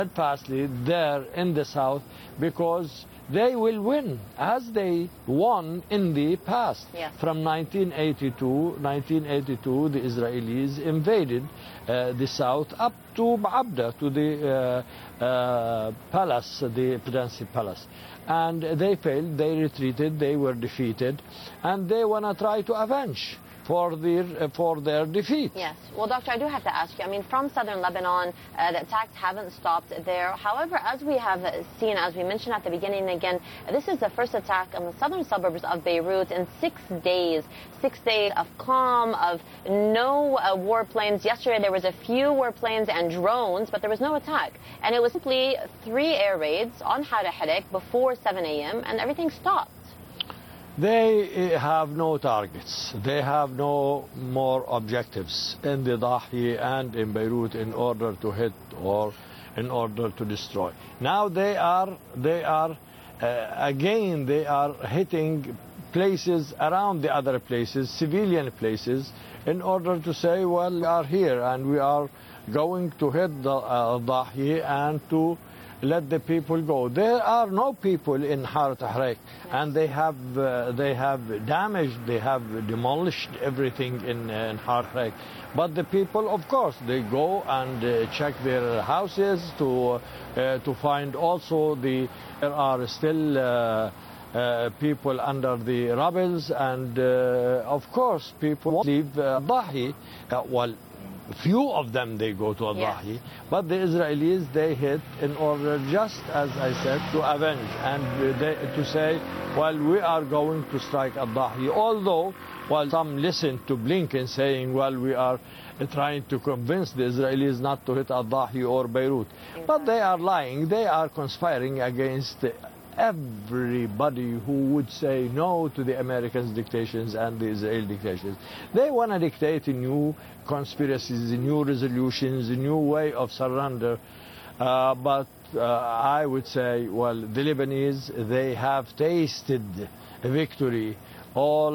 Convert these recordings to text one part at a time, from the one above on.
steadfastly there in the south because they will win as they won in the past. Yes. From 1982, the Israelis invaded the south up to Abda, to the palace, the presidency palace. And they failed, they retreated, they were defeated, and they want to try to avenge for their defeat. Yes. Well, Doctor, I do have to ask you, I mean, from southern Lebanon, the attacks haven't stopped there. However, as we have seen, as we mentioned at the beginning again, this is the first attack on the southern suburbs of Beirut in 6 days. 6 days of calm, of no warplanes. Yesterday there was a few warplanes and drones, but there was no attack. And it was simply 3 air raids on Hara Hirak before 7 a.m. and everything stopped. They have no targets. They have no more objectives in the Dahi and in Beirut in order to hit or in order to destroy. Now they are hitting places around the other places, civilian places, in order to say, well, we are here and we are going to hit the Dahi and to let the people go. There are no people in Hara Hirak, and they have damaged, they have demolished everything in Hara Hirak. But the people, of course, they go and check their houses to find also there are still people under the rubbles, and of course people leave Dahi. Well, few of them they go to Dahi, but the Israelis they hit in order, just as I said, to avenge and to say, well, we are going to strike at Dahi. Although, while some listen to Blinken saying, well, we are trying to convince the Israelis not to hit at Dahi or Beirut, but they are lying. They are conspiring against everybody who would say no to the Americans' dictations and the Israeli dictations. They want to dictate new conspiracies, new resolutions, a new way of surrender. But I would say, well, the Lebanese, they have tasted victory all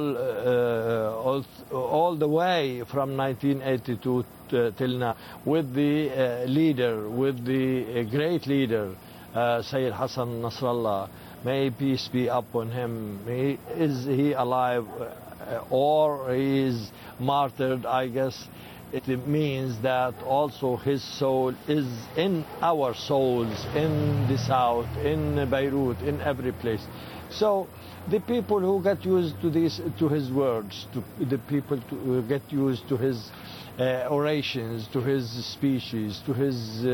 the way from 1982 till now, with the leader, with the great leader, Sayyid Hassan Nasrallah, may peace be upon him. Is he alive or he is martyred? I guess it means that also his soul is in our souls, in the south, in Beirut, in every place. So the people who get used to this, to his words, to the people who get used to his orations, to his speeches, to his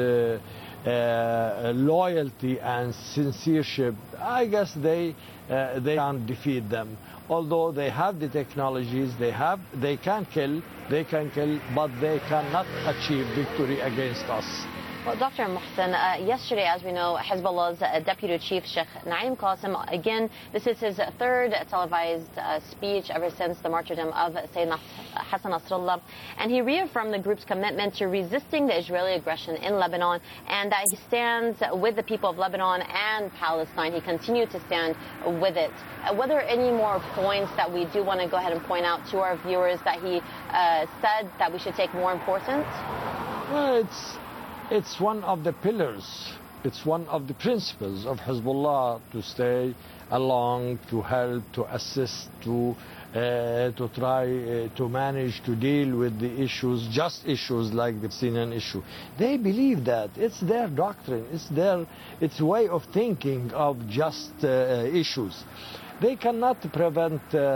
loyalty and sincereship, I guess they can't defeat them. Although they have the technologies, they can kill, but they cannot achieve victory against us. Well, Dr. Mohsen, yesterday, as we know, Hezbollah's deputy chief, Sheikh Naim Qassem, again, this is his 3rd televised speech ever since the martyrdom of Sayyidina Hassan Nasrallah. And he reaffirmed the group's commitment to resisting the Israeli aggression in Lebanon, and that he stands with the people of Lebanon and Palestine. He continued to stand with it. Were there any more points that we do want to go ahead and point out to our viewers that he said that we should take more importance? Well, it's one of the pillars, it's one of the principles of Hezbollah to stay along, to help, to assist, to try to manage to deal with the issues, just issues like the Palestinian issue. They believe that. It's their doctrine, it's way of thinking of just issues. They cannot prevent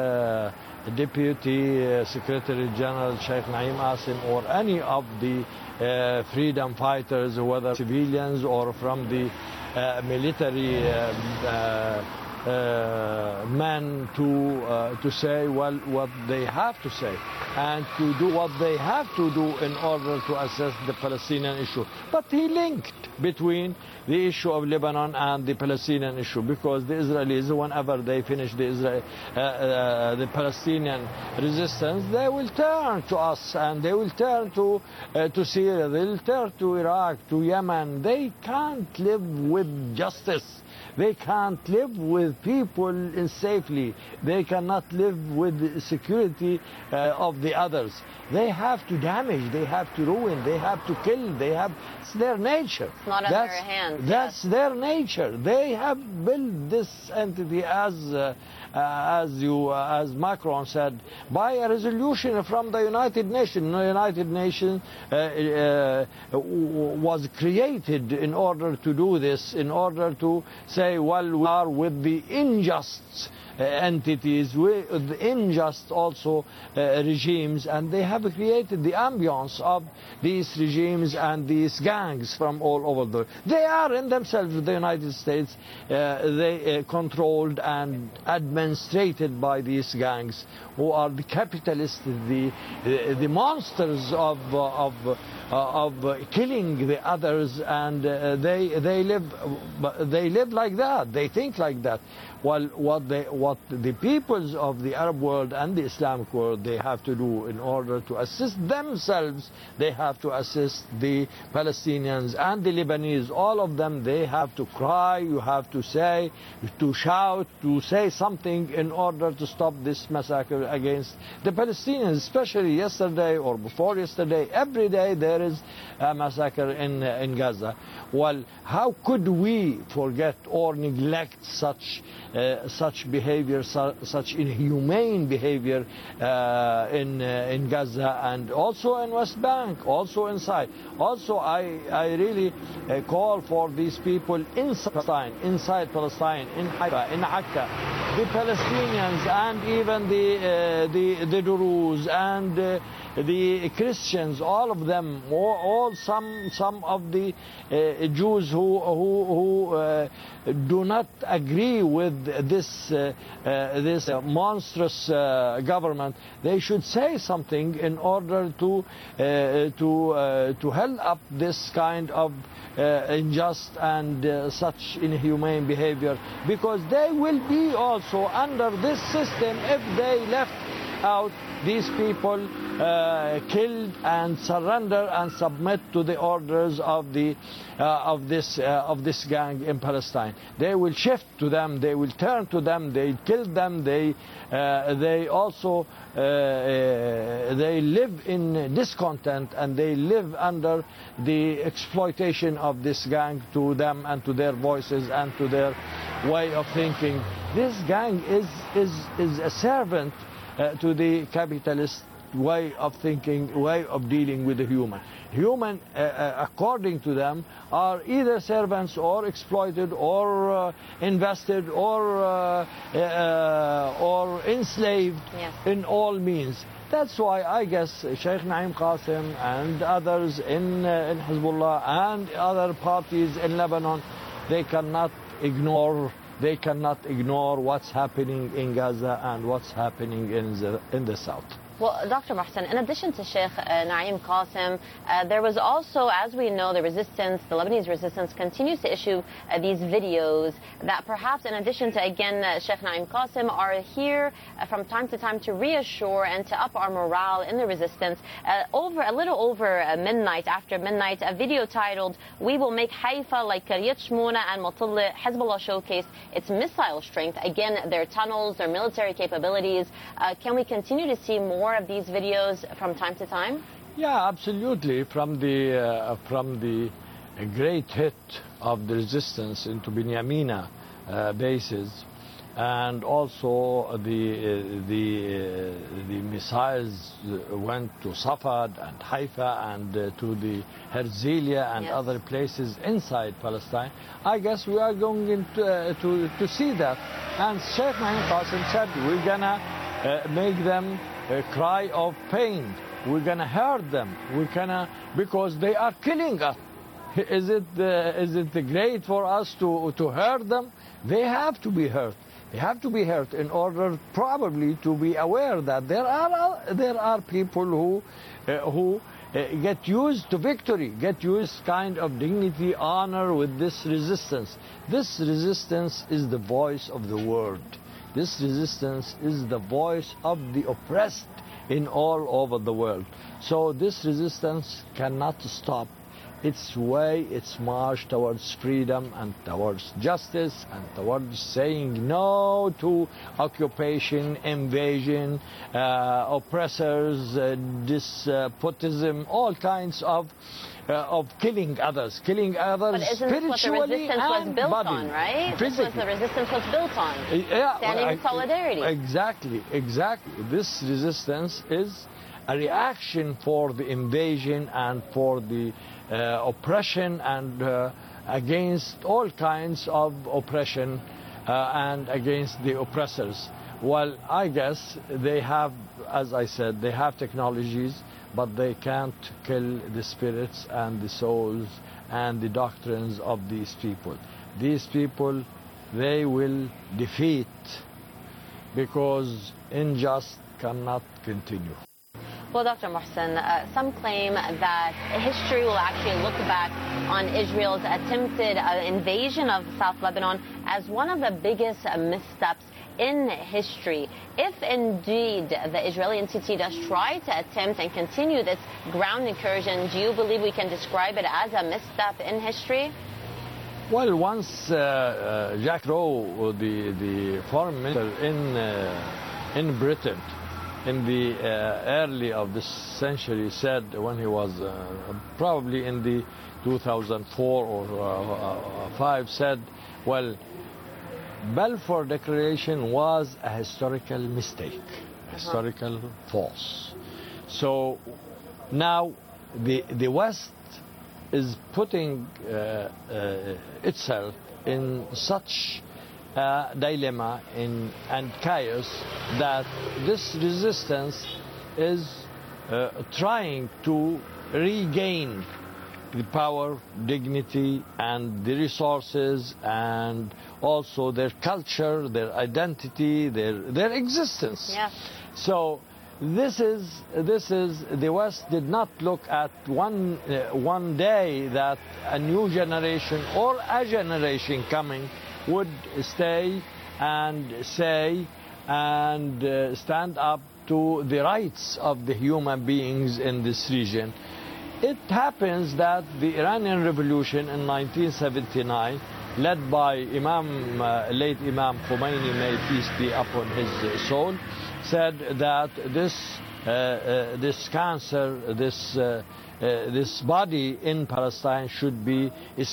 Deputy Secretary General Sheikh Naim Qassem or any of the freedom fighters, whether civilians or from the military men, to say, well, what they have to say and to do what they have to do in order to assess the Palestinian issue. But he linked between the issue of Lebanon and the Palestinian issue, because the Israelis, whenever they finish the Palestinian resistance, they will turn to us and they will turn to Syria, they will turn to Iraq, to Yemen. They can't live with justice. They can't live with people safely. They cannot live with the security of the others. They have to damage, they have to ruin, they have to kill, it's their nature. not in their hands. That's their nature. They have built this entity as Macron said, by a resolution from the United Nations. The United Nations was created in order to do this, in order to say, well, we are with the unjust entities, with the unjust also regimes, and they have created the ambience of these regimes and these gangs from all over the world. They are in themselves, the United States, they controlled and administrated by these gangs, who are the capitalists, the monsters of killing the others, and they live like that. They think like that. Well, what the peoples of the Arab world and the Islamic world, they have to do in order to assist themselves, they have to assist the Palestinians and the Lebanese. All of them, they have to cry, you have to say, to shout, to say something in order to stop this massacre against the Palestinians, especially yesterday or before yesterday. Every day there is a massacre in Gaza. Well, how could we forget or neglect such behavior, such inhumane behavior in Gaza and also in West Bank, also inside. Also, I really call for these people inside Palestine, in Haifa, in Akka, the Palestinians and even the Druze and the Christians, all of them, some of the Jews who do not agree with this monstrous government, they should say something in order to help up this kind of unjust and such inhumane behavior, because they will be also under this system if they left out these people killed and surrender and submit to the orders of this gang in Palestine. They will shift to them, they will turn to them, they kill them, they also they live in discontent, and they live under the exploitation of this gang to them and to their voices and to their way of thinking. This gang is a servant to the capitalist way of thinking, way of dealing with the human. Human, according to them, are either servants or exploited or invested or enslaved, yes, in all means. That's why I guess Sheikh Naim Qasim and others in Hezbollah and other parties in Lebanon, they cannot ignore what's happening in Gaza and what's happening in the south. Well, Dr. Mohsen, in addition to Sheikh Naim Qasim, there was also, as we know, the Lebanese resistance continues to issue these videos that perhaps, in addition to, again, Sheikh Naim Qasim, are here from time to time to reassure and to up our morale in the resistance. A little over midnight, after midnight, a video titled, "We will make Haifa like Kiryat Shmona and Matalla." Hezbollah showcased its missile strength, again, their tunnels, their military capabilities. Can we continue to see more of these videos from time to time? Yeah, absolutely. From the great hit of the resistance into Binyamina bases, and also the missiles went to Safad and Haifa and to the Herzliya and, yes, other places inside Palestine. I guess we are going to see that. And Sheikh Naim Qasim said we're gonna make them cry of pain. We're gonna hurt them. Because they are killing us. Is it great for us to hurt them? They have to be hurt. They have to be hurt in order probably to be aware that there are people who get used to victory, get used kind of dignity, honor with this resistance. This resistance is the voice of the world. This resistance is the voice of the oppressed in all over the world. So this resistance cannot stop its way, its march towards freedom and towards justice and towards saying no to occupation, invasion, oppressors, despotism, all kinds of killing others But isn't this what the spiritually resistance was and built body, on, right? This was physically. the resistance was built on. Yeah, Standing in solidarity. Exactly. This resistance is a reaction for the invasion and for the oppression and against all kinds of oppression and against the oppressors. Well, I guess they have, as I said, they have technologies, but they can't kill the spirits and the souls and the doctrines of these people. These people, they will defeat, because injustice cannot continue. Well, Dr. Mohsen, some claim that history will actually look back on Israel's attempted invasion of South Lebanon as one of the biggest missteps in history. If indeed the Israeli entity does try to attempt and continue this ground incursion, do you believe we can describe it as a misstep in history? Well, once Jack Rowe, the foreign minister in Britain, in the early of this century, said, when he was probably in the 2004 or 5, said, well, Balfour Declaration was a historical mistake, historical false. So now the West is putting itself in such dilemma and chaos that this resistance is trying to regain the power, dignity, and the resources, and also their culture, their identity, their existence. Yeah. So this is the West did not look at one day that a new generation or a generation coming would stay and say and stand up to the rights of the human beings in this region. It happens that the Iranian Revolution in 1979, led by late Imam Khomeini, may peace be upon his soul, said that this cancer, this body in Palestine should be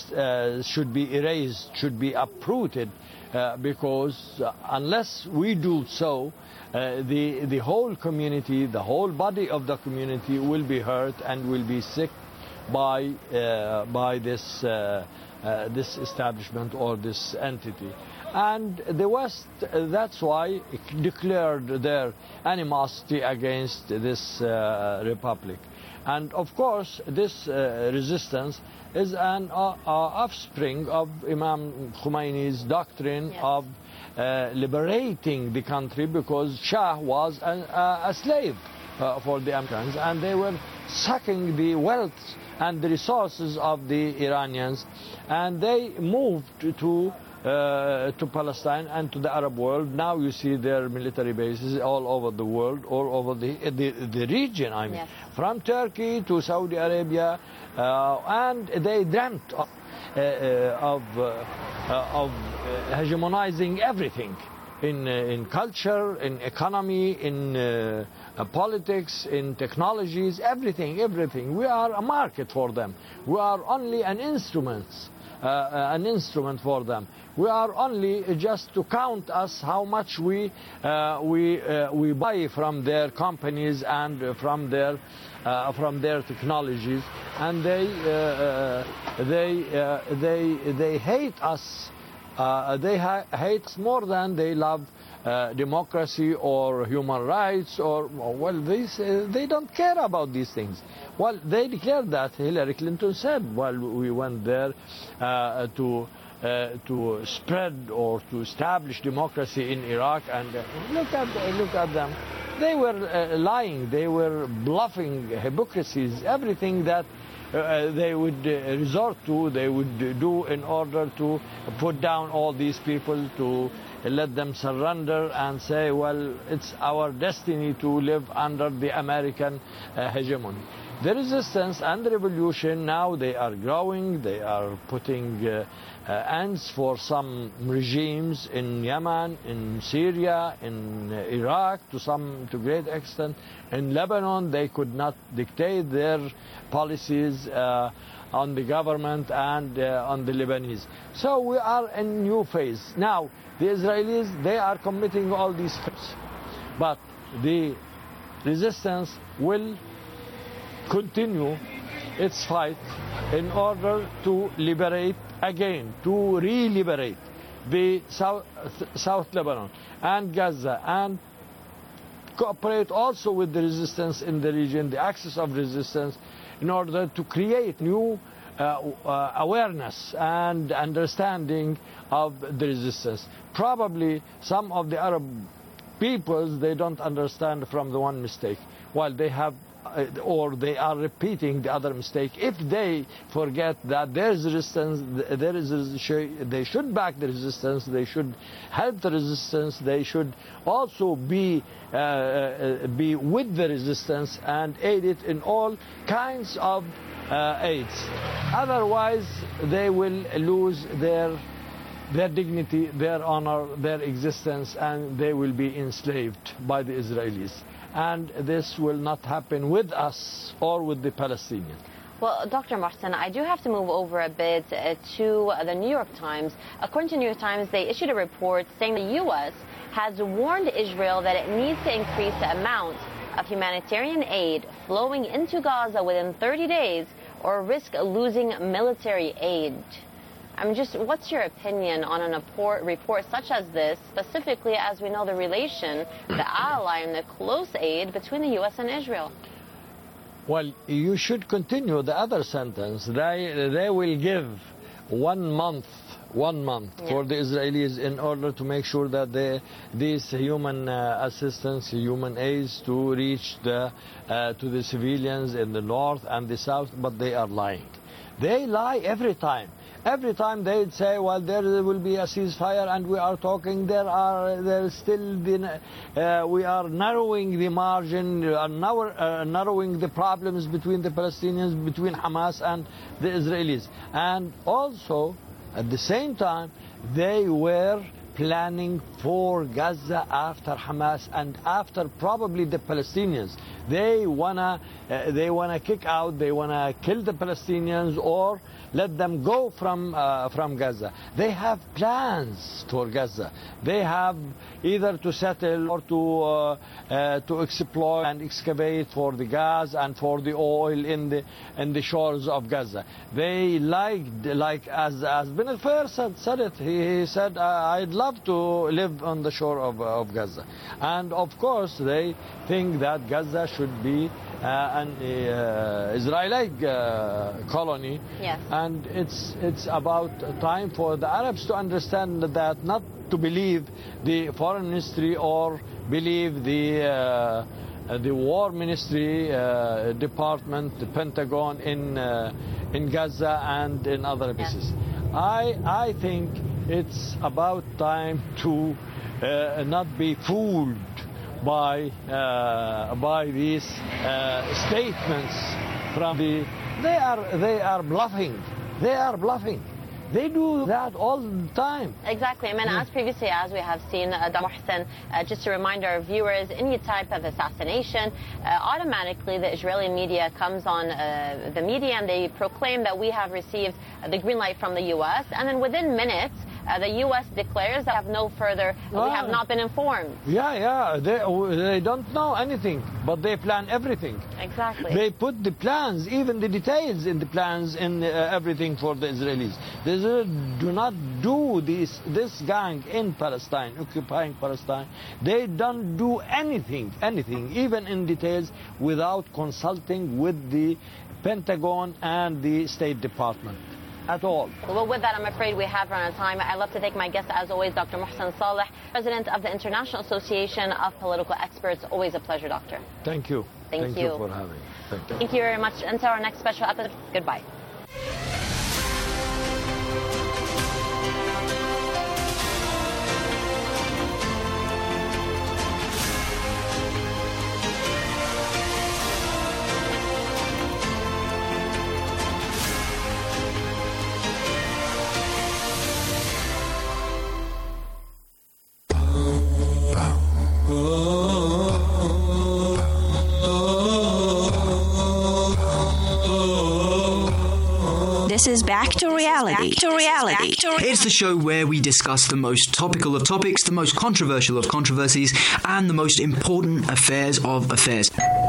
erased, should be uprooted, because unless we do so, the whole community, the whole body of the community will be hurt and will be sick by this establishment or this entity. And the West, that's why, declared their animosity against this republic. And of course, this resistance is an offspring of Imam Khomeini's doctrine, yes, of liberating the country, because Shah was a slave for the Americans, and they were sucking the wealth and the resources of the Iranians, and they moved to Palestine and to the Arab world. Now you see their military bases all over the world, all over the region, I mean, yes, from Turkey to Saudi Arabia, and they dreamt of hegemonizing everything in culture, in economy, in politics, in technologies, everything. We are a market for them. We are only an instrument for them. We are only just to count us how much we buy from their companies and from their technologies, and they hate us. They hate us more than they love democracy or human rights, or, well, they don't care about these things. Well, they declared that. Hillary Clinton said, well, we went there to spread or to establish democracy in Iraq, and look at them. They were lying. They were bluffing, hypocrisies. Everything that they would resort to, they would do in order to put down all these people, to let them surrender and say, well, it's our destiny to live under the American hegemony. the resistance and the revolution, now they are growing. They are putting ends for some regimes in Yemen, in Syria, in Iraq, to great extent. In Lebanon, they could not dictate their policies on the government and on the Lebanese. So we are in a new phase. Now, the Israelis, they are committing all these crimes, but the resistance will continue its fight in order to liberate again, to re-liberate the South Lebanon and Gaza, and cooperate also with the resistance in the region, the axis of resistance, in order to create new awareness and understanding of the resistance. Probably some of the Arab peoples, they don't understand from the one mistake, while they have or they are repeating the other mistake. If they forget that there is resistance, they should back the resistance, they should help the resistance, they should also be with the resistance and aid it in all kinds of aids. Otherwise, they will lose their dignity, their honor, their existence, and they will be enslaved by the Israelis. And this will not happen with us or with the Palestinians. Well, Dr. Mohsen, I do have to move over a bit to the New York Times. According to New York Times, they issued a report saying the U.S. has warned Israel that it needs to increase the amount of humanitarian aid flowing into Gaza within 30 days or risk losing military aid. What's your opinion on a report such as this, specifically as we know the relation, the ally and the close aid between the U.S. and Israel? Well, you should continue the other sentence. They will give 1 month for the Israelis in order to make sure that these human assistance, human aids to reach to the civilians in the north and the south, but they are lying. They lie every time. Every time they say, well, there will be a ceasefire, and we are talking, we are narrowing the margin, narrowing the problems between the Palestinians, between Hamas and the Israelis. And also, at the same time, they were planning for Gaza after Hamas and after probably the Palestinians. They wanna kick out, they wanna kill the Palestinians or let them go from Gaza. They have plans for Gaza. They have either to settle or to exploit and excavate for the gas and for the oil in the shores of Gaza. They like as bin al-Fair said it. He said, I'd love to live on the shore of Gaza. And of course, they think that Gaza should be an Israeli colony. Yes. And it's about time for the Arabs to understand that, not to believe the foreign ministry or believe the war ministry department, the Pentagon in Gaza and in other places. Yes. I think it's about time to not be fooled by these statements from the. They are bluffing. They are bluffing. They do that all the time. Exactly. As previously, as we have seen, Dr. Mohsen, just to remind our viewers, any type of assassination, automatically the Israeli media comes on the media and they proclaim that we have received the green light from the U.S. And then within minutes, the U.S. declares that we have not been informed. Yeah. They don't know anything, but they plan everything. Exactly. They put the plans, even the details in the plans, in everything for the Israelis. They do not do this gang in Palestine, occupying Palestine. They don't do anything, even in details, without consulting with the Pentagon and the State Department. At all. Well, with that, I'm afraid we have run out of time. I'd love to thank my guest, as always, Dr. Mohsen Saleh, President of the International Association of Political Experts. Always a pleasure, Doctor. Thank you. Thank you for having me. Thank you. Thank you very much. Until our next special episode, goodbye. Back to reality. It's the show where we discuss the most topical of topics, the most controversial of controversies, and the most important affairs of affairs.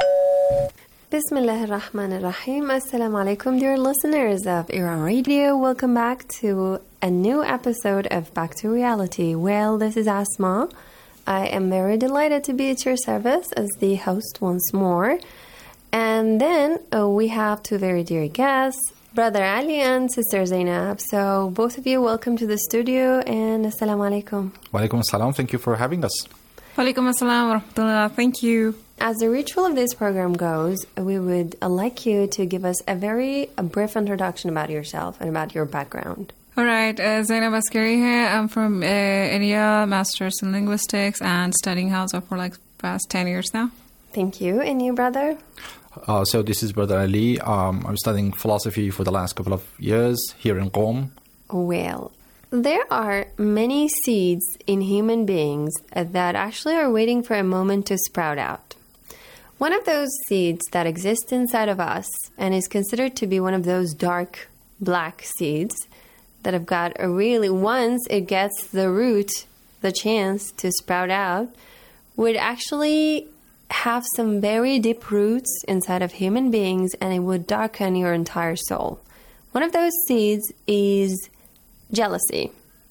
Bismillah ar-Rahman ar-Rahim. Assalamu alaikum, dear listeners of Iran Radio. Welcome back to a new episode of Back to Reality. Well, this is Asma. I am very delighted to be at your service as the host once more. And then we have two very dear guests, Brother Ali and Sister Zainab. So both of you, welcome to the studio and assalamu alaikum. Wa alaikum assalam. Thank you for having us. Wa alaikum assalam wa rahmatullah. Thank you. As the ritual of this program goes, we would like you to give us a brief introduction about yourself and about your background. All right, Zainab Askari here. I'm from India, Master's in Linguistics and studying Hausa for like past 10 years now. Thank you. And you, brother? So this is Brother Ali. I'm studying philosophy for the last couple of years here in Qom. Well, there are many seeds in human beings that actually are waiting for a moment to sprout out. One of those seeds that exist inside of us and is considered to be one of those dark black seeds that have got a really, once it gets the root, the chance to sprout out, would actually have some very deep roots inside of human beings, and it would darken your entire soul. One of those seeds is jealousy.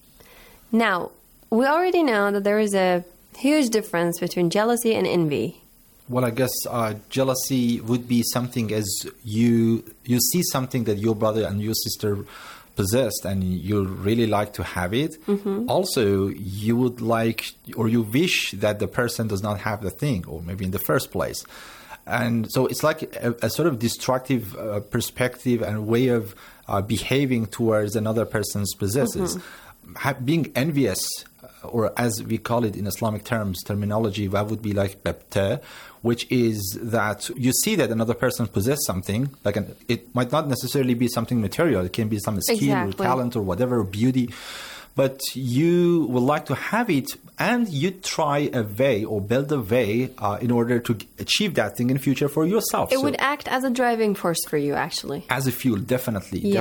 Now, we already know that there is a huge difference between jealousy and envy. Well, I guess jealousy would be something as you see something that your brother and your sister possessed and you really like to have it. Mm-hmm. Also, you would like or you wish that the person does not have the thing, or maybe in the first place. And so it's like a sort of destructive perspective and way of behaving towards another person's possesses. Mm-hmm. Being envious, or as we call it in Islamic terminology, that would be like qabta, which is that you see that another person possesses something, like it might not necessarily be something material. It can be some skill or talent or whatever, or beauty. But you would like to have it, and you try a way or build a way in order to achieve that thing in future for yourself. It would act as a driving force for you, actually. As a fuel, definitely.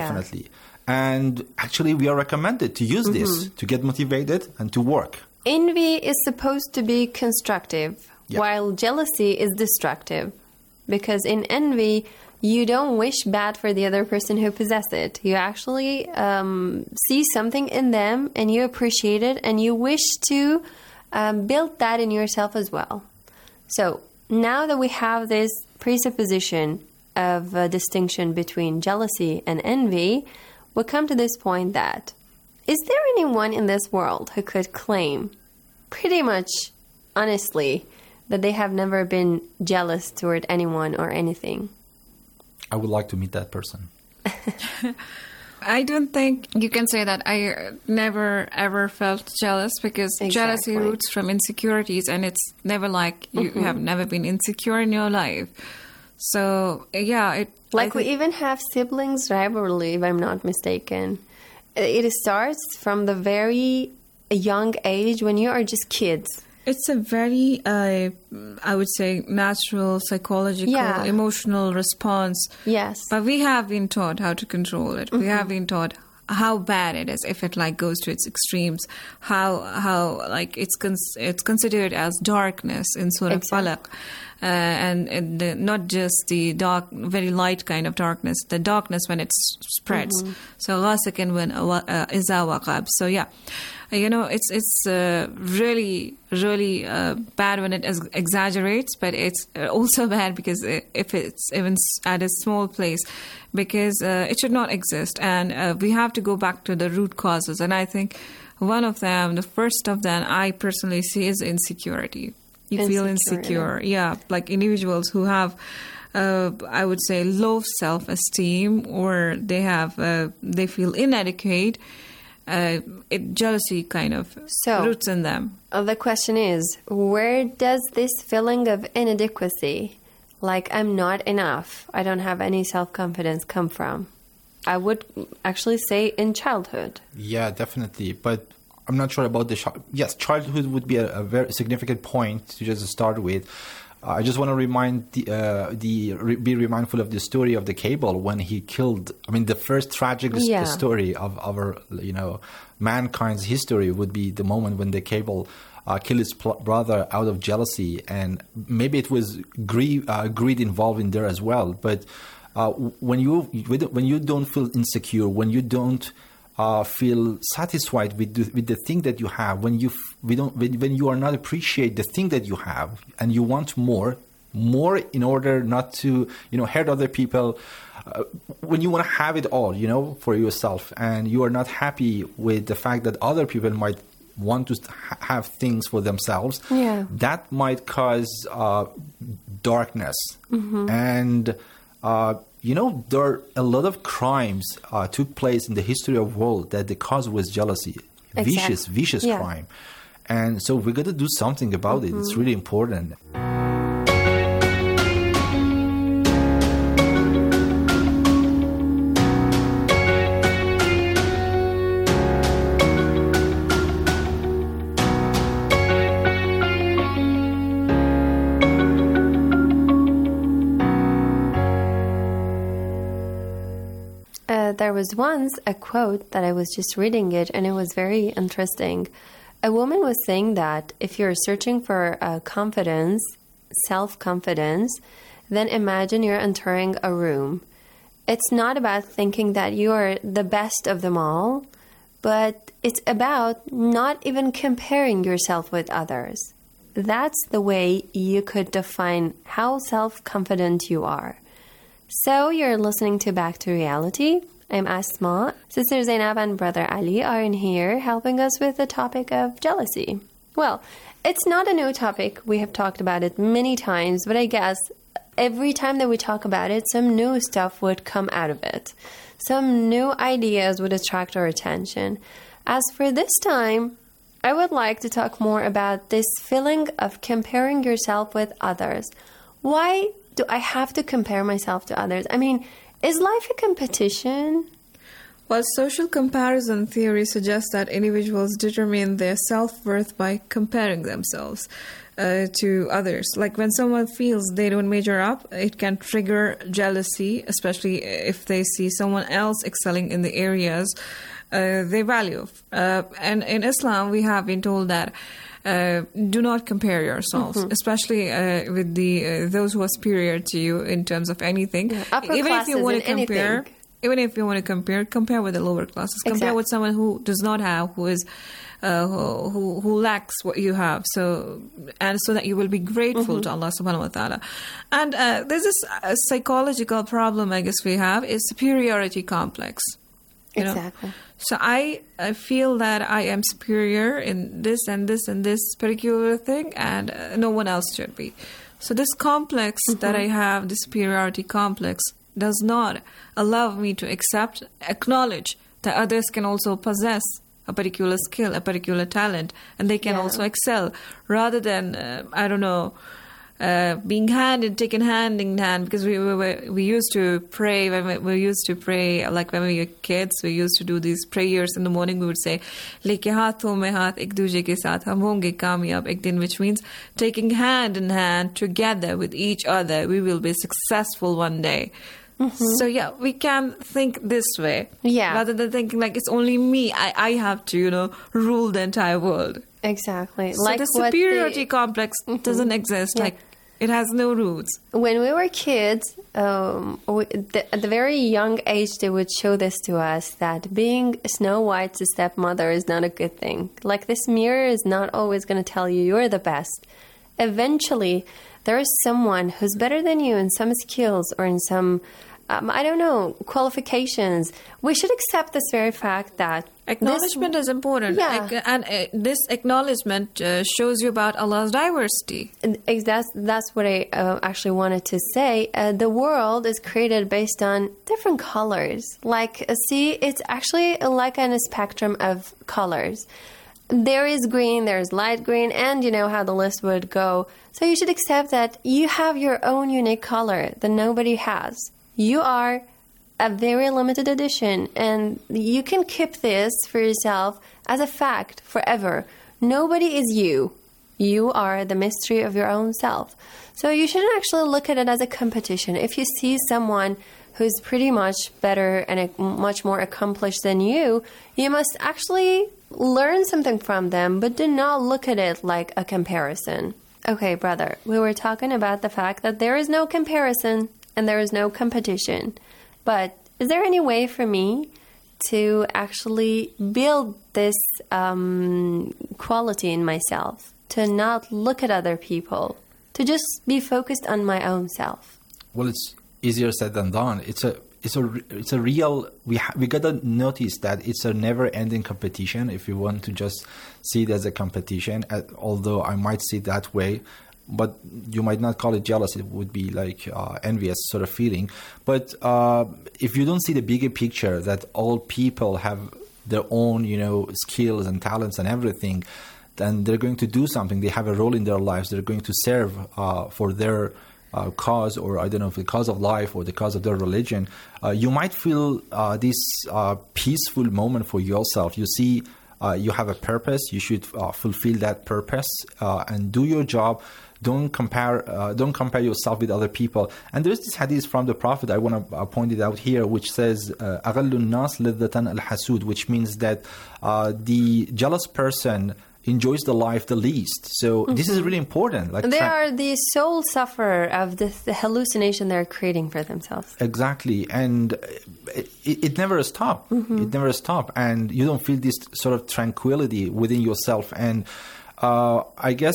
And actually, we are recommended to use this to get motivated and to work. Envy is supposed to be constructive, while jealousy is destructive. Because in envy, you don't wish bad for the other person who possesses it. You actually see something in them and you appreciate it and you wish to build that in yourself as well. So now that we have this presupposition of a distinction between jealousy and envy, we come to this point that, is there anyone in this world who could claim pretty much honestly that they have never been jealous toward anyone or anything? I would like to meet that person. I don't think you can say that I never ever felt jealous, because jealousy roots from insecurities, and it's never like you have never been insecure in your life. So, yeah. We even have siblings rivalry, if I'm not mistaken. It starts from the very young age when you are just kids. It's a very, I would say, natural, psychological, emotional response. Yes. But we have been taught how to control it. We have been taught how bad it is if it like goes to its extremes. How like it's considered as darkness in Surah Falaq. And not just the dark, very light kind of darkness, the darkness when it spreads. So غاسق when إذا وقب. So yeah, it's really bad when it exaggerates, but it's also bad because if it's even at a small place, because it should not exist, and we have to go back to the root causes. And I think one of them, the first of them, I personally see is insecurity. You feel insecure, like individuals who have, I would say, low self-esteem, or they feel inadequate. Jealousy kind of roots in them. The question is, where does this feeling of inadequacy, like I'm not enough, I don't have any self-confidence, come from? I would actually say in childhood. Yeah, definitely, but I'm not sure about the yes, childhood would be a very significant point to just start with. I just want to be remindful of the story of the cable when he killed. I mean, the first tragic story of our, mankind's history would be the moment when the cable killed his brother out of jealousy, and maybe it was greed involved in there as well. But when you don't feel insecure, when you don't feel satisfied with the thing that you have, when you are not appreciate the thing that you have, and you want more in order not to hurt other people, when you want to have it all for yourself, and you are not happy with the fact that other people might want to have things for themselves, that might cause darkness. And there are a lot of crimes took place in the history of the world that the cause was jealousy. Vicious crime. And so we got to do something about it. It's really important. There was once a quote that I was just reading it, and it was very interesting. A woman was saying that if you're searching for confidence, self-confidence, then imagine you're entering a room. It's not about thinking that you are the best of them all, but it's about not even comparing yourself with others. That's the way you could define how self-confident you are. So you're listening to Back to Reality. I'm Asma. Sister Zainab and Brother Ali are in here helping us with the topic of jealousy. Well, it's not a new topic. We have talked about it many times, but I guess every time that we talk about it, some new stuff would come out of it. Some new ideas would attract our attention. As for this time, I would like to talk more about this feeling of comparing yourself with others. Why do I have to compare myself to others? I mean, is life a competition? Well, social comparison theory suggests that individuals determine their self-worth by comparing themselves to others. Like when someone feels they don't measure up, it can trigger jealousy, especially if they see someone else excelling in the areas they value. And in Islam, we have been told that do not compare yourselves, especially with those who are superior to you in terms of anything. Yeah, even if you want to compare, compare with the lower classes. Compare with someone who does not have, who is who lacks what you have. So that you will be grateful to Allah Subhanahu wa Taala. And there's this psychological problem I guess we have is superiority complex. Exactly. So I feel that I am superior in this and this and this particular thing, and no one else should be. So this complex that I have, this superiority complex, does not allow me to acknowledge that others can also possess a particular skill, a particular talent, and they can also excel, rather than, being taken hand in hand, because we used to pray when we were kids. We used to do these prayers in the morning. We would say leke haathon mein haath ek duje ke saath hum honge kamyab ek din, which means taking hand in hand together with each other, we will be successful one day. So we can think this way, rather than thinking like it's only me. I have to rule the entire world. Exactly. So the superiority complex doesn't exist. Like it has no roots. When we were kids, at the very young age, they would show this to us, that being Snow White's stepmother is not a good thing. Like this mirror is not always going to tell you you're the best. Eventually, there is someone who's better than you in some skills or in some, qualifications. We should accept this very fact that acknowledgement is important. And this acknowledgement shows you about Allah's diversity. That's what I actually wanted to say. The world is created based on different colors. It's actually like a spectrum of colors. There is green, there's light green, and you know how the list would go. So you should accept that you have your own unique color that nobody has. You are a very limited edition, and you can keep this for yourself as a fact forever. Nobody is you. You are the mystery of your own self. So you shouldn't actually look at it as a competition. If you see someone who's pretty much better and much more accomplished than you, you must actually learn something from them, but do not look at it like a comparison. Okay, brother, we were talking about the fact that there is no comparison and there is no competition. But is there any way for me to actually build this quality in myself, to not look at other people, to just be focused on my own self? Well, it's easier said than done. It's a real. We gotta notice that it's a never-ending competition. If you want to just see it as a competition, although I might see it that way, but you might not call it jealous. It would be like envious sort of feeling. But if you don't see the bigger picture, that all people have their own, skills and talents and everything, then they're going to do something. They have a role in their lives. They're going to serve for their cause, or I don't know if the cause of life or the cause of their religion. You might feel this peaceful moment for yourself. You see, you have a purpose. You should fulfill that purpose and do your job. Don't compare yourself with other people. And there's this hadith from the Prophet, I want to point it out here, which says أَغَلُّ النَّاسِ لَذَّةً الْحَسُودِ, which means that the jealous person enjoys the life the least. So this is really important. They are the sole sufferer of the hallucination they're creating for themselves. Exactly. And it never stops. It never stops. And you don't feel this sort of tranquility within yourself. And I guess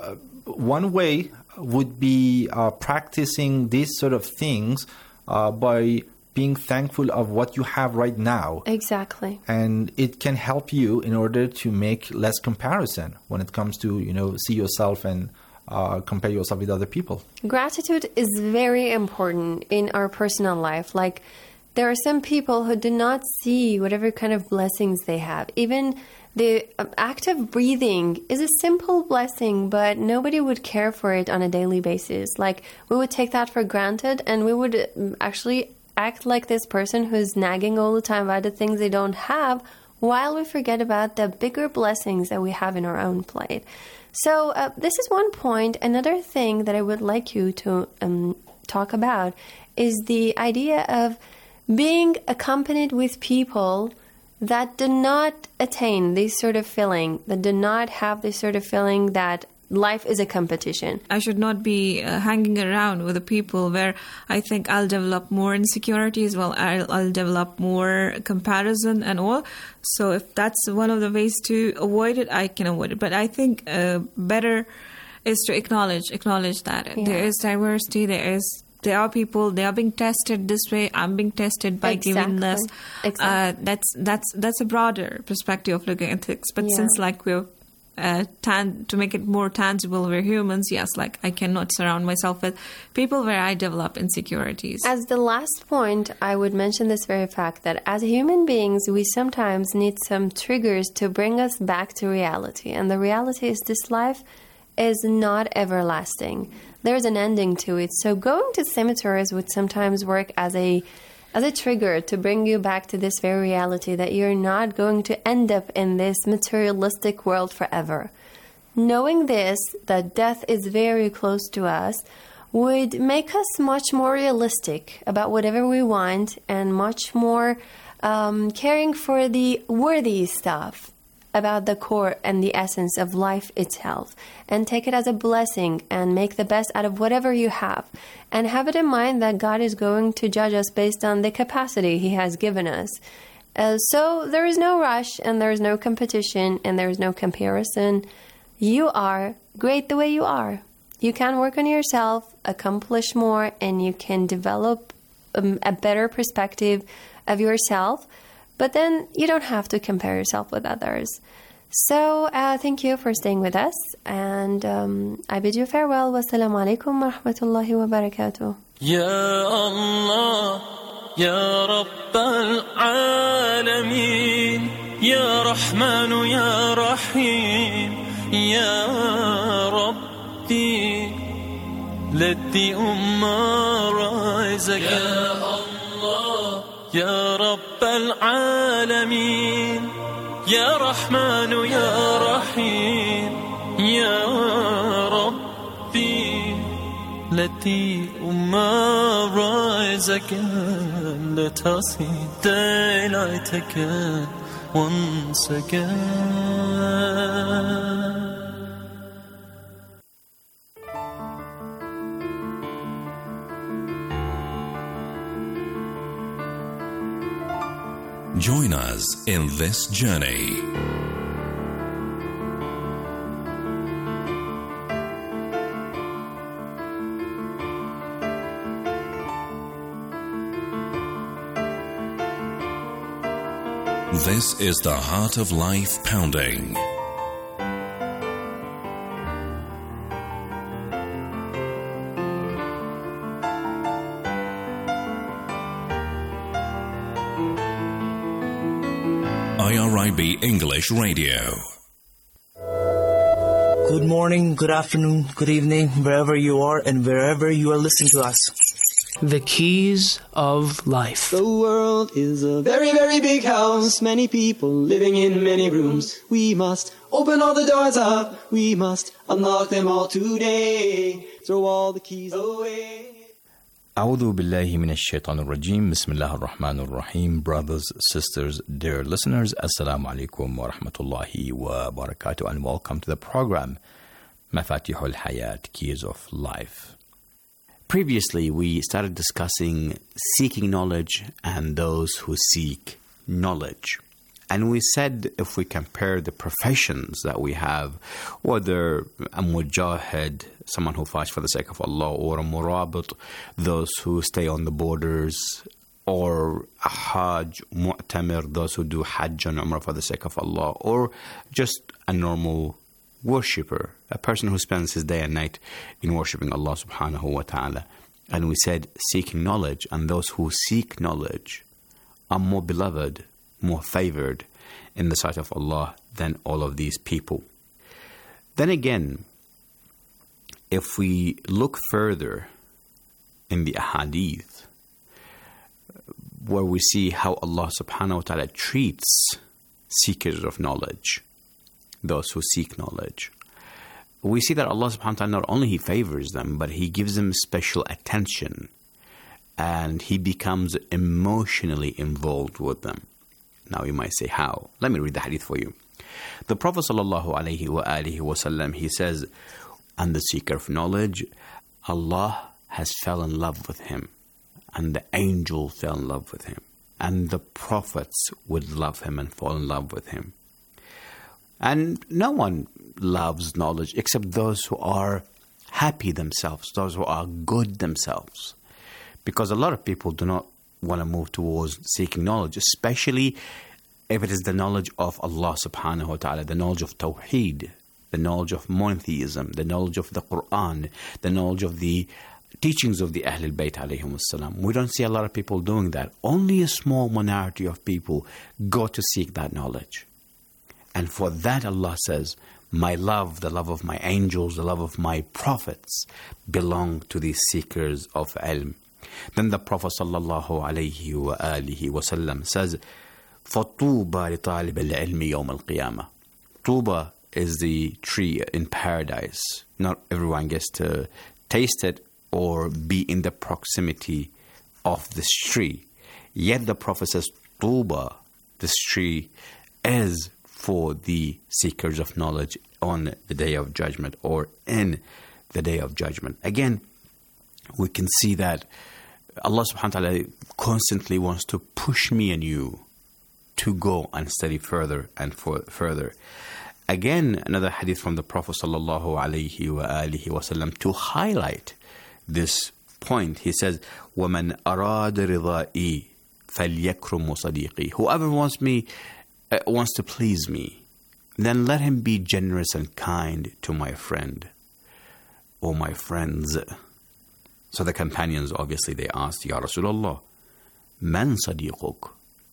one way would be practicing these sort of things by being thankful of what you have right now. Exactly. And it can help you in order to make less comparison when it comes to, see yourself and compare yourself with other people. Gratitude is very important in our personal life. Like, there are some people who do not see whatever kind of blessings they have. Even the act of breathing is a simple blessing, but nobody would care for it on a daily basis. Like, we would take that for granted, and we would actually act like this person who's nagging all the time about the things they don't have, while we forget about the bigger blessings that we have in our own plate. So this is one point. Another thing that I would like you to talk about is the idea of being accompanied with people that do not attain this sort of feeling, that do not have this sort of feeling that life is a competition. I should not be hanging around with the people where I think I'll develop more insecurities, I'll develop more comparison and all. So if that's one of the ways to avoid it, I can avoid it. But I think better is to acknowledge that there is diversity, there are people, they are being tested this way, I'm being tested by giving less. Exactly. That's a broader perspective of looking at things. But since we're to make it more tangible, we're humans, yes, I cannot surround myself with people where I develop insecurities. As the last point, I would mention this very fact that as human beings, we sometimes need some triggers to bring us back to reality. And the reality is this life is not everlasting. There's an ending to it. So going to cemeteries would sometimes work as a trigger to bring you back to this very reality that you're not going to end up in this materialistic world forever. Knowing this, that death is very close to us, would make us much more realistic about whatever we want and much more caring for the worthy stuff, about the core and the essence of life itself, and take it as a blessing and make the best out of whatever you have, and have it in mind that God is going to judge us based on the capacity He has given us. So there is no rush, and there is no competition, and there is no comparison. You are great the way you are. You can work on yourself, accomplish more, and you can develop a better perspective of yourself. But then you don't have to compare yourself with others. So thank you for staying with us. And I bid you farewell. Wassalamu alaikum wa rahmatullahi wa barakatuh. Ya Allah, Ya Rabbal Alameen, Ya Rahmanu, Ya Rahim, Ya Rabbi, let the Ummah rise again. Ya Allah, Ya Rabbal Alameen, Ya Rahmanu, Ya Rahim, يا ربي التي أمار رأيزك لتصي ديلعتك وانسك. Join us in this journey. This is the Heart of Life Pounding. IRIB English Radio. Good morning, good afternoon, good evening, wherever you are and wherever you are listening to us. The keys of life. The world is a very, very big house. Many people living in many rooms. We must open all the doors up. We must unlock them all today. Throw all the keys away. أعوذ بالله من الشيطان الرجيم. بسم الله الرحمن الرحيم. Brothers, sisters, dear listeners, Assalamu alaikum wa rahmatullahi wa barakatuh, and welcome to the program Mafatihul Hayat, Keys of Life. Previously, we started discussing seeking knowledge and those who seek knowledge. And we said if we compare the professions that we have, whether a mujahid, someone who fights for the sake of Allah, or a murabit, those who stay on the borders, or a hajj, mu'tamir, those who do hajj and umrah for the sake of Allah, or just a normal worshipper, a person who spends his day and night in worshipping Allah subhanahu wa ta'ala. And we said seeking knowledge, and those who seek knowledge are more beloved, more favored in the sight of Allah than all of these people. Then again, if we look further in the ahadith, where we see how Allah subhanahu wa ta'ala treats seekers of knowledge, those who seek knowledge, we see that Allah subhanahu wa ta'ala not only He favors them, but He gives them special attention, and He becomes emotionally involved with them. Now you might say, how? Let me read the hadith for you. The Prophet sallallahu alaihi wasallam, he says, and the seeker of knowledge, Allah has fell in love with him, and the angel fell in love with him, and the prophets would love him and fall in love with him. And no one loves knowledge except those who are happy themselves, those who are good themselves. Because a lot of people do not want to move towards seeking knowledge, especially if it is the knowledge of Allah subhanahu wa ta'ala, the knowledge of Tawheed, the knowledge of monotheism, the knowledge of the Quran, the knowledge of the teachings of the Ahlul Bayt alayhim as-salam. We don't see a lot of people doing that. Only a small minority of people go to seek that knowledge. And for that Allah says, my love, the love of my angels, the love of my prophets belong to these seekers of ilm. Then the Prophet sallallahu alayhi wa alihi wa sallam says, فَطُوبَى لِطَالِبِ الْعِلْمِ يَوْمَ الْقِيَامَةِ. Tuba is the tree in paradise. Not everyone gets to taste it or be in the proximity of this tree. Yet the Prophet says, Tuba, this tree, is for the seekers of knowledge on the Day of Judgment, or in the Day of Judgment. Again, we can see that Allah subhanahu wa ta'ala constantly wants to push me and you to go and study further and further. Again, another hadith from the Prophet sallallahu alayhi wa alihi wa sallam to highlight this point. He says, وَمَنْ أَرَادَ رِضَائِي فَلْيَكْرُمُ صَدِيقِي. Whoever wants to please me, then let him be generous and kind to my friend or my friends. So the companions, obviously, they asked, Ya Rasulullah, man sadiquk?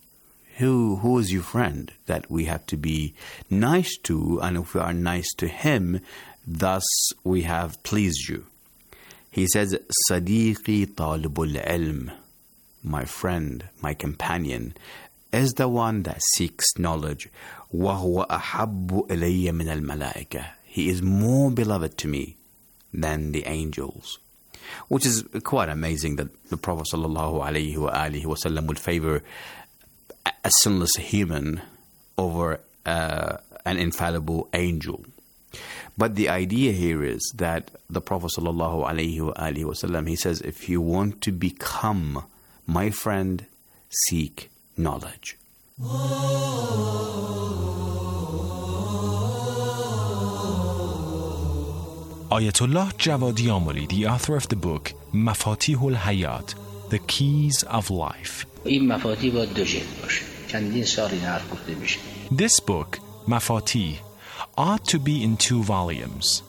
Who is your friend that we have to be nice to, and if we are nice to him, thus we have pleased you? He says, Sadiqi talibul ilm, my friend, my companion, is the one that seeks knowledge. وَهُوَ أَحَبُّ إِلَيَّ مِنَ الْمَلَائِكَةِ. He is more beloved to me than the angels. Which is quite amazing that the Prophet ﷺ would favor a sinless human over an infallible angel. But the idea here is that the Prophet ﷺ, he says, if you want to become my friend, seek knowledge. Ayatollah Javadi Amoli, the author of the book Mafatihul Hayat, The Keys of Life. This book, Mafatih, ought to be in 2 volumes.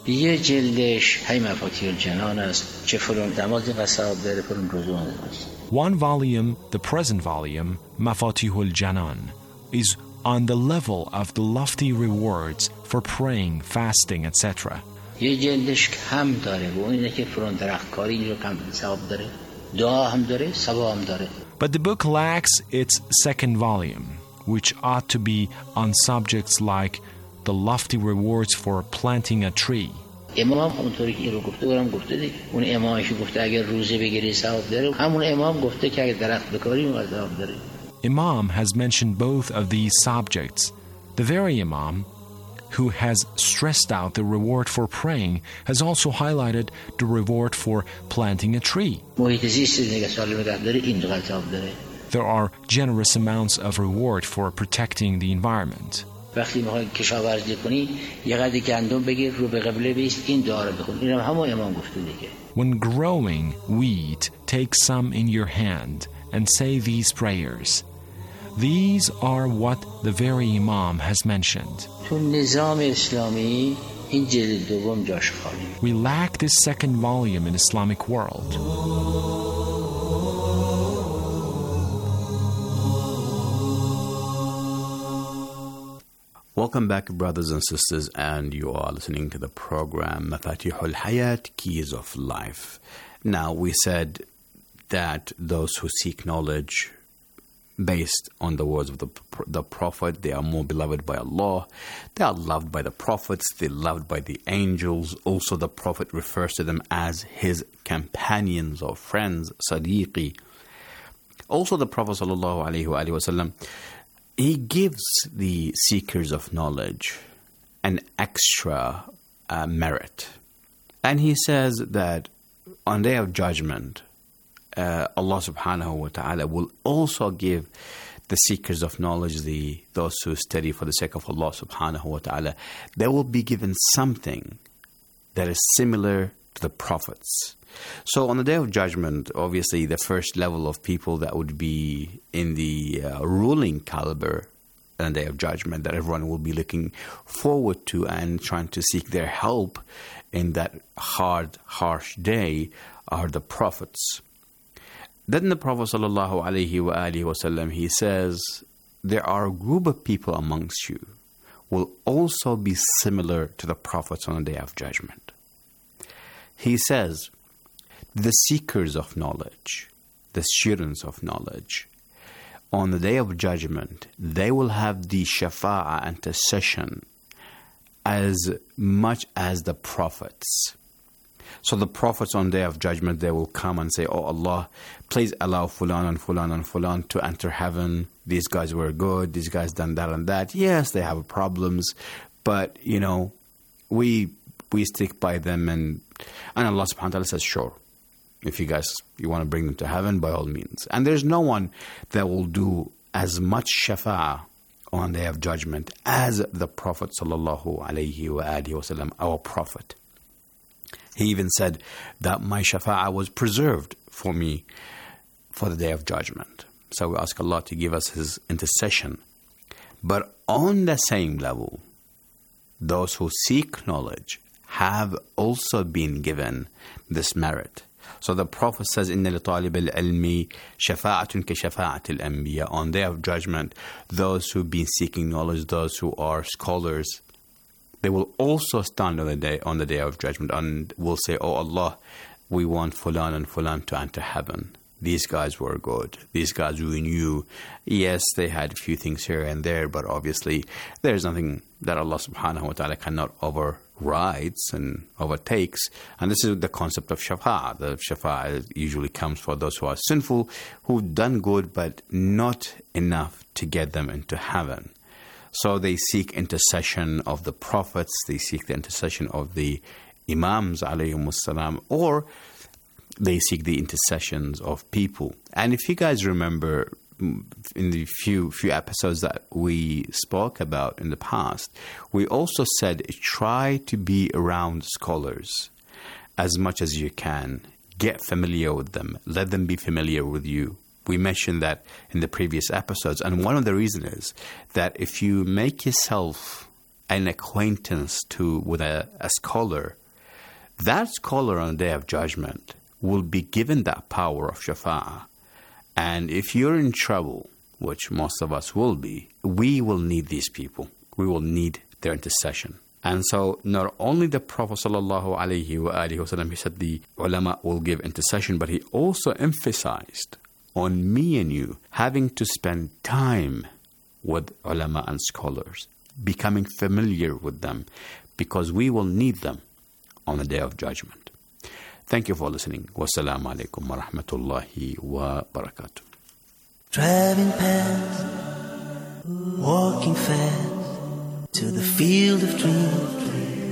One volume, the present volume, Mafatihul Janan, is on the level of the lofty rewards for praying, fasting, etc. یه جلدش کم داره و اینه که فرون درختکاری رو کم ثواب داره دعا هم داره ثواب هم داره. But the book lacks its second volume, which ought to be on subjects like the lofty rewards for planting a tree. امام اونطوری که رو گفته برام گفته دیگه اون امامش گفته اگر روزه بگیری ثواب داره همون امام گفته که اگر درخت بکاری اون ثواب داره. Imam has mentioned both of these subjects. The very Imam who has stressed out the reward for praying has also highlighted the reward for planting a tree. There are generous amounts of reward for protecting the environment. When growing wheat, take some in your hand and say these prayers. These are what the very Imam has mentioned. We lack this second volume in Islamic world. Welcome back, brothers and sisters, and you are listening to the program Mafatihul Hayat, Keys of Life. Now, we said that those who seek knowledge based on the words of the Prophet, they are more beloved by Allah. They are loved by the prophets. They are loved by the angels. Also, the Prophet refers to them as his companions or friends, Sadiqi. Also, the Prophet ﷺ, he gives the seekers of knowledge an extra merit. And he says that on the day of judgment, Allah subhanahu wa ta'ala will also give the seekers of knowledge, those who study for the sake of Allah subhanahu wa ta'ala, they will be given something that is similar to the prophets. So on the day of judgment, obviously the first level of people that would be in the ruling caliber on the day of judgment that everyone will be looking forward to and trying to seek their help in that hard, harsh day are the prophets. Then the Prophet ﷺ, he says, there are a group of people amongst you will also be similar to the prophets on the day of judgment. He says, the seekers of knowledge, the students of knowledge, on the day of judgment, they will have the shafa'ah intercession as much as the prophets. So the prophets on the day of judgment, they will come and say, oh Allah, please allow Fulan and Fulan and Fulan to enter heaven. These guys were good. These guys done that and that. Yes, they have problems, but, you know, we stick by them. And Allah subhanahu wa ta'ala says, sure, if you want to bring them to heaven, by all means. And there's no one that will do as much shafa'ah on the day of judgment as the Prophet sallallahu alayhi wa alihi wa sallam, our Prophet. He even said that my shafa'ah was preserved for me for the day of judgment. So we ask Allah to give us his intercession. But on the same level, those who seek knowledge have also been given this merit. So the Prophet says, إِنَّ لِطَالِبِ الْعِلْمِ شَفَاعَةٌ كَشَفَاعَةِ الْأَنْبِيَاءِ. On the day of judgment, those who've been seeking knowledge, those who are scholars, they will also stand on the day of judgment and will say, oh Allah, we want Fulan and Fulan to enter heaven. these guys were good. These guys we knew. Yes, they had a few things here and there, but obviously there's nothing that Allah subhanahu wa ta'ala cannot overrides and overtakes. And this is the concept of shafa'ah. The shafa'ah usually comes for those who are sinful, who've done good, but not enough to get them into heaven. So they seek intercession of the prophets, they seek the intercession of the imams, alayhimus salam, or they seek the intercessions of people. And if you guys remember in the few episodes that we spoke about in the past, we also said try to be around scholars as much as you can. Get familiar with them. Let them be familiar with you. We mentioned that in the previous episodes. And one of the reasons is that if you make yourself an acquaintance with a scholar, that scholar on the Day of Judgment will be given that power of shafa'ah. And if you're in trouble, which most of us will be, we will need these people. We will need their intercession. And so not only the Prophet ﷺ, he said the ulama will give intercession, but he also emphasized on me and you having to spend time with ulama and scholars, becoming familiar with them, because we will need them on the Day of Judgment. Thank you for listening. Wassalamu alaikum wa rahmatullahi wa barakatuh. Driving past, walking fast to the field of dreams.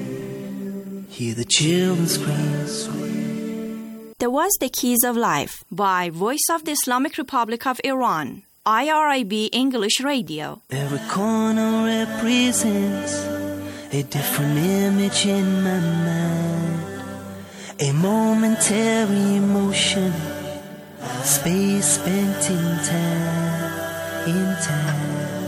Hear the children scream. There was The Keys of Life by Voice of the Islamic Republic of Iran, IRIB English Radio. Every corner represents a different image in my mind. A momentary emotion, space spent in time.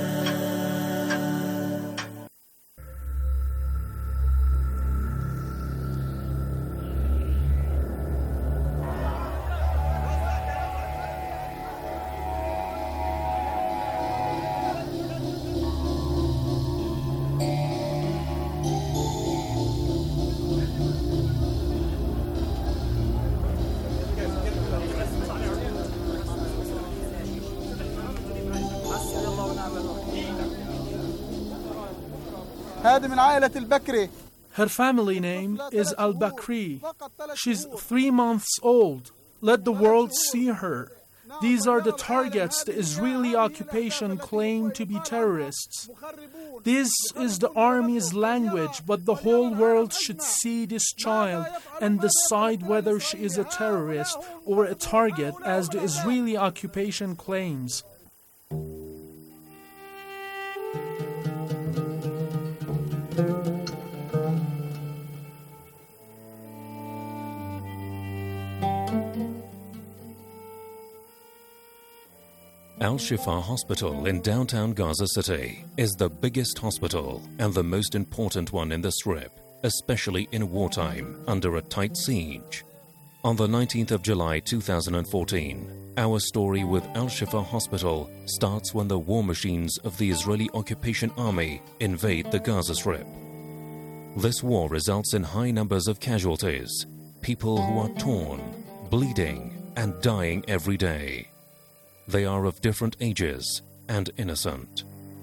Her family name is Al-Bakri. She's 3 months old. Let the world see her. These are the targets the Israeli occupation claim to be terrorists. This is the army's language, but the whole world should see this child and decide whether she is a terrorist or a target, as the Israeli occupation claims. Al-Shifa Hospital in downtown Gaza City is the biggest hospital and the most important one in the Strip, especially in wartime under a tight siege. On the 19th of July 2014, our story with Al-Shifa Hospital starts when the war machines of the Israeli occupation army invade the Gaza Strip. This war results in high numbers of casualties, people who are torn, bleeding, and dying every day. They are of different ages and innocent.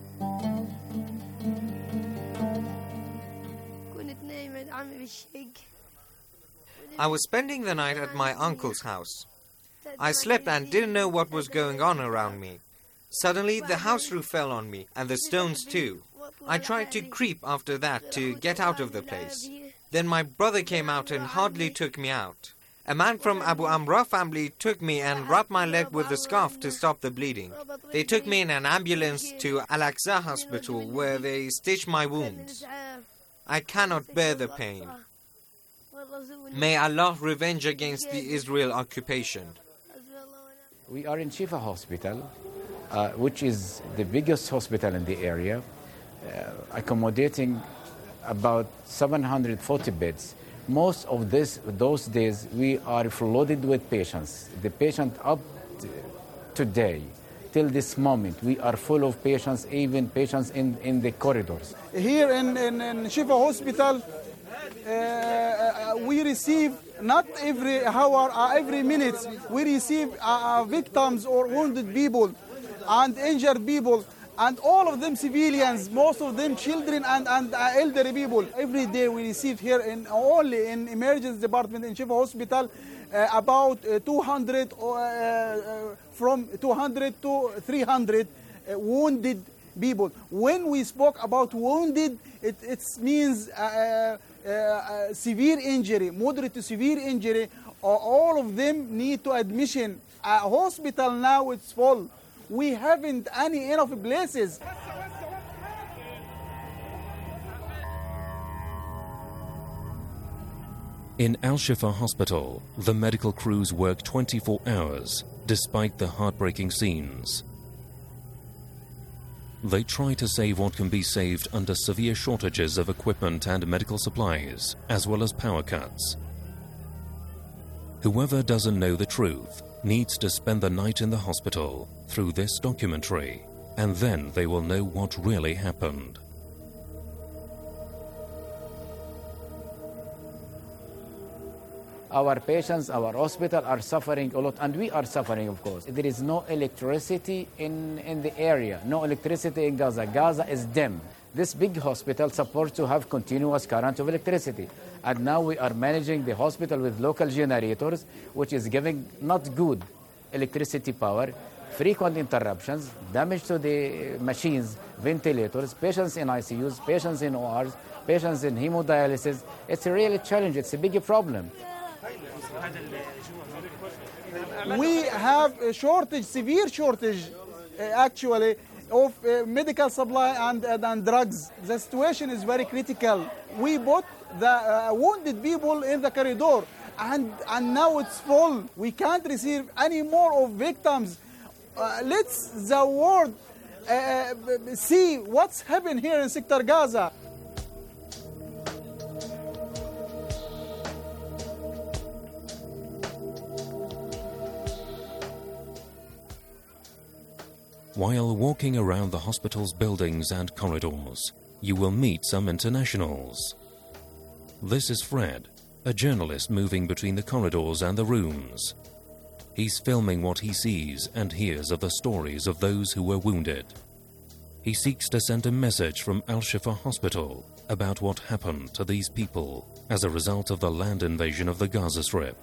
I was spending the night at my uncle's house. I slept and didn't know what was going on around me. Suddenly, the house roof fell on me, and the stones too. I tried to creep after that to get out of the place. Then my brother came out and hardly took me out. A man from Abu Amra family took me and wrapped my leg with a scarf to stop the bleeding. They took me in an ambulance to Al-Aqsa hospital where they stitched my wounds. I cannot bear the pain. May Allah revenge against the Israel occupation. We are in Shifa Hospital, which is the biggest hospital in the area, accommodating about 740 beds. Most of those days, we are flooded with patients. The patient up today, till this moment, we are full of patients, even patients in the corridors. Here in Shifa Hospital, we receive not every hour or every minute. We receive victims or wounded people and injured people, and all of them civilians, most of them children and elderly people. Every day we receive here only in emergency department in Shifa Hospital about 200 from 200 to 300 wounded people. When we spoke about wounded, it means severe injury, moderate to severe injury. All of them need to admission. Hospital now it's full. We haven't any enough places. In Al Shifa Hospital, the medical crews work 24 hours, despite the heartbreaking scenes. They try to save what can be saved under severe shortages of equipment and medical supplies, as well as power cuts. Whoever doesn't know the truth needs to spend the night in the hospital through this documentary, and then they will know what really happened. Our patients, our hospital are suffering a lot, and we are suffering, of course. There is no electricity in the area, no electricity in Gaza. Gaza is dim. This big hospital is supposed to have continuous current of electricity. And now we are managing the hospital with local generators, which is giving not good electricity power, frequent interruptions, damage to the machines, ventilators, patients in ICUs, patients in ORs, patients in hemodialysis. It's a real challenge. It's a big problem. We have a shortage, severe shortage, actually, of medical supply and drugs. The situation is very critical. We put the wounded people in the corridor, and now it's full. We can't receive any more of victims. Let's the world see what's happened here in Sector Gaza. While walking around the hospital's buildings and corridors, you will meet some internationals. This is Fred, a journalist moving between the corridors and the rooms. He's filming what he sees and hears of the stories of those who were wounded. He seeks to send a message from Al Shifa Hospital about what happened to these people as a result of the land invasion of the Gaza Strip.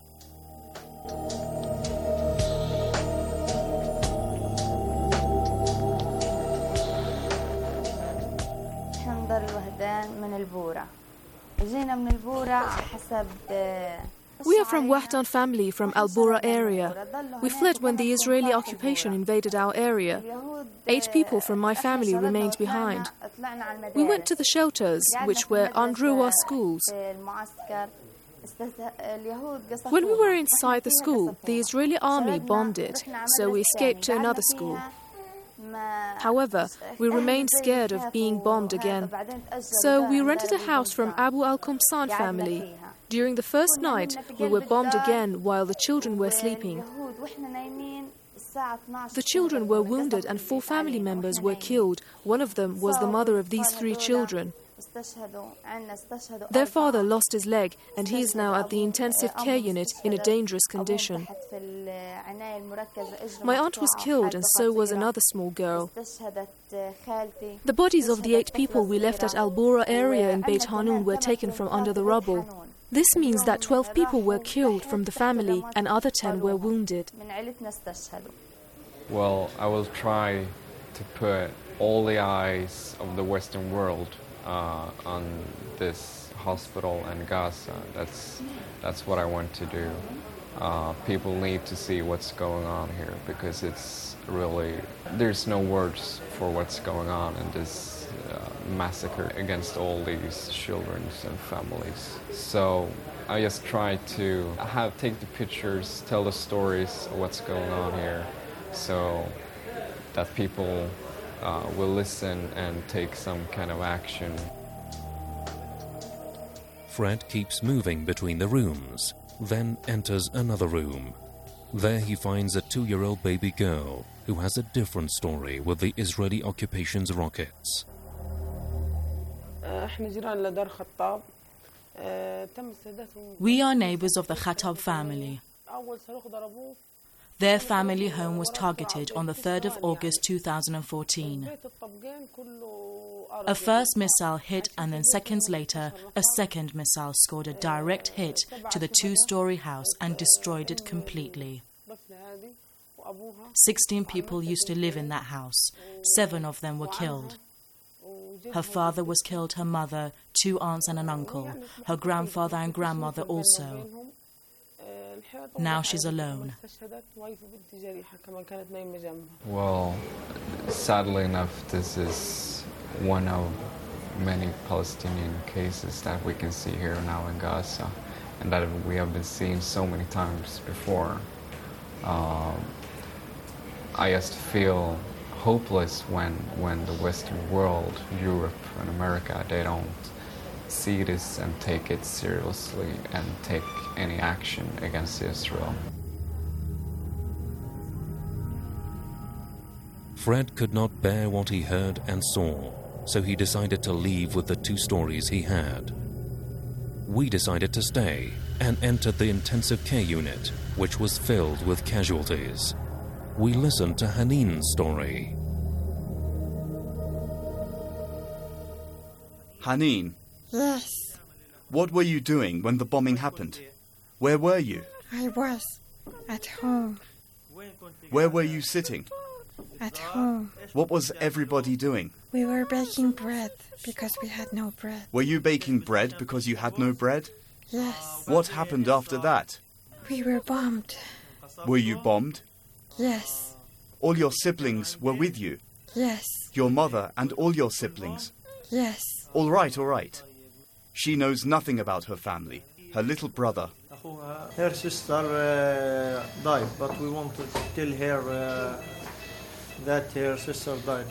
We are from Wahdan family from Al Bura area. We fled when the Israeli occupation invaded our area. 8 people from my family remained behind. We went to the shelters, which were Andruwa schools. When we were inside the school, the Israeli army bombed it, so we escaped to another school. However, we remained scared of being bombed again. So we rented a house from Abu al-Qumsan family. During the first night, we were bombed again while the children were sleeping. The children were wounded and 4 family members were killed. One of them was the mother of these 3 children. Their father lost his leg and he is now at the intensive care unit in a dangerous condition. My aunt was killed and so was another small girl. The bodies of the 8 people we left at Al Bura area in Beit Hanun were taken from under the rubble. This means that 12 people were killed from the family and other 10 were wounded. Well, I will try to put all the eyes of the Western world on this hospital and Gaza. That's what I want to do. People need to see what's going on here because it's really, there's no words for what's going on in this massacre against all these children and families. So I just try to take the pictures, tell the stories of what's going on here so that people will listen and take some kind of action. Fred keeps moving between the rooms, then enters another room. There he finds a 2-year-old baby girl who has a different story with the Israeli occupation's rockets. We are neighbors of the Khattab family. Their family home was targeted on the 3rd of August 2014. A first missile hit, and then seconds later, a second missile scored a direct hit to the two-story house and destroyed it completely. 16 people used to live in that house. 7 of them were killed. Her father was killed, her mother, 2 aunts and an uncle, her grandfather and grandmother also. Now she's alone. Well, sadly enough, this is one of many Palestinian cases that we can see here now in Gaza, and that we have been seeing so many times before. I just feel hopeless when the Western world, Europe and America, they don't see this and take it seriously and take any action against Israel. Fred could not bear what he heard and saw, so he decided to leave with the 2 stories he had. We decided to stay and entered the intensive care unit, which was filled with casualties. We listened to Haneen's story. Haneen. Yes. What were you doing when the bombing happened? Where were you? I was at home. Where were you sitting? At home. What was everybody doing? We were baking bread because we had no bread. Were you baking bread because you had no bread? Yes. What happened after that? We were bombed. Were you bombed? Yes. All your siblings were with you? Yes. Your mother and all your siblings? Yes. All right, all right. She knows nothing about her family, her little brother. Her sister died, but we want to tell her that her sister died.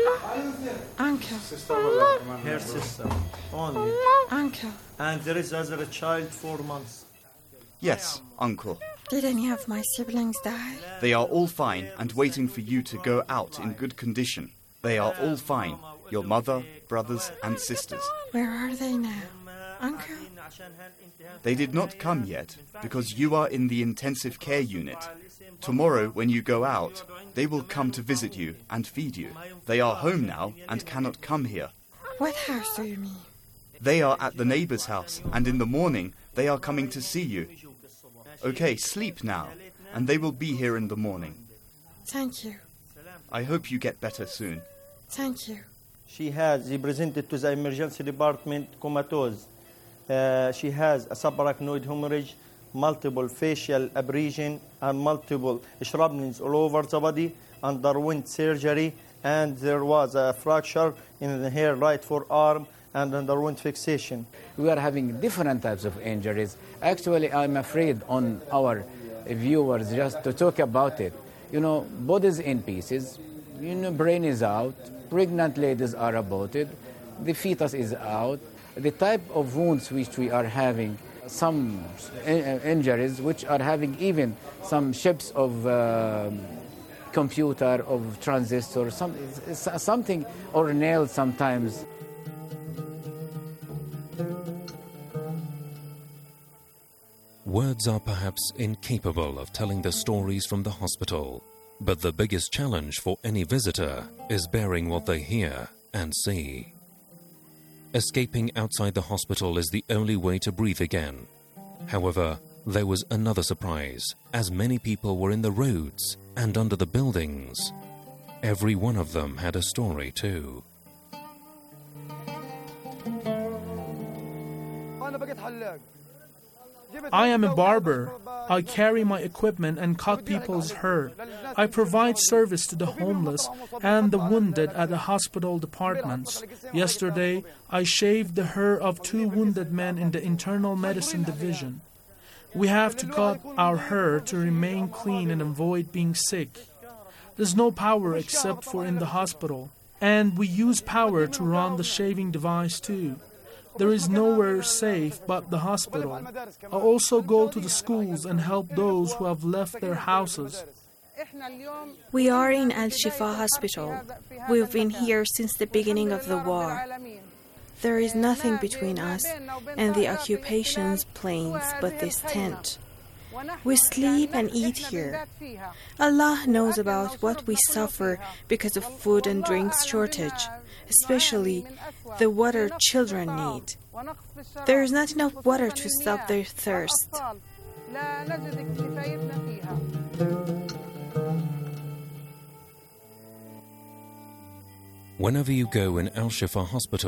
Uncle. Her sister, only. Uncle. And there is other child 4 months. Yes, uncle. Did any of my siblings die? They are all fine and waiting for you to go out in good condition. They are all fine, your mother, brothers and sisters. Where are they now, Uncle? They did not come yet because you are in the intensive care unit. Tomorrow, when you go out, they will come to visit you and feed you. They are home now and cannot come here. What house do you mean? They are at the neighbor's house, and in the morning they are coming to see you. Okay, sleep now, and they will be here in the morning. Thank you. I hope you get better soon. Thank you. She presented to the emergency department comatose. She has a subarachnoid hemorrhage, multiple facial abrasion, and multiple shrapnels all over the body, underwent surgery, and there was a fracture in her right forearm and underwent fixation. We are having different types of injuries. Actually, I'm afraid on our viewers just to talk about it. You know, bodies in pieces, brain is out, pregnant ladies are aborted, the fetus is out. The type of wounds which we are having, some injuries which are having even some chips of computer, of transistor, something, or nails sometimes. Words are perhaps incapable of telling the stories from the hospital, but the biggest challenge for any visitor is bearing what they hear and see. Escaping outside the hospital is the only way to breathe again. However, there was another surprise, as many people were in the roads and under the buildings. Every one of them had a story too. I am a barber. I carry my equipment and cut people's hair. I provide service to the homeless and the wounded at the hospital departments. Yesterday, I shaved the hair of 2 wounded men in the internal medicine division. We have to cut our hair to remain clean and avoid being sick. There's no power except for in the hospital, and we use power to run the shaving device too. There is nowhere safe but the hospital. I also go to the schools and help those who have left their houses. We are in Al Shifa Hospital. We've been here since the beginning of the war. There is nothing between us and the occupation's plains but this tent. We sleep and eat here. Allah knows about what we suffer because of food and drinks shortage, especially the water children need. There is not enough water to stop their thirst. Whenever you go in Al Shifa Hospital,